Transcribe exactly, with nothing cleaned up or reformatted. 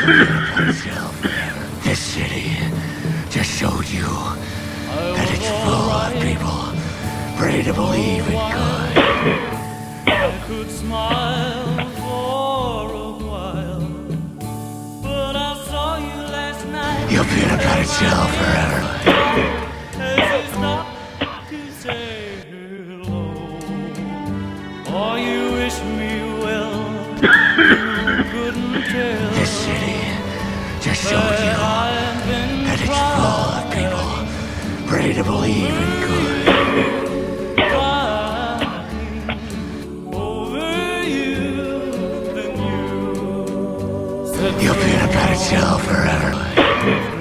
itself. This city just showed you that it's full of people ready to believe in good. I could smile for a while, but I saw you last night. You'll be in a bad cell forever. As you stopped to say hello, or you wish me well, you couldn't tell. This city just showed you that it's full of people ready to believe in good. You'll be in a bad cell forever.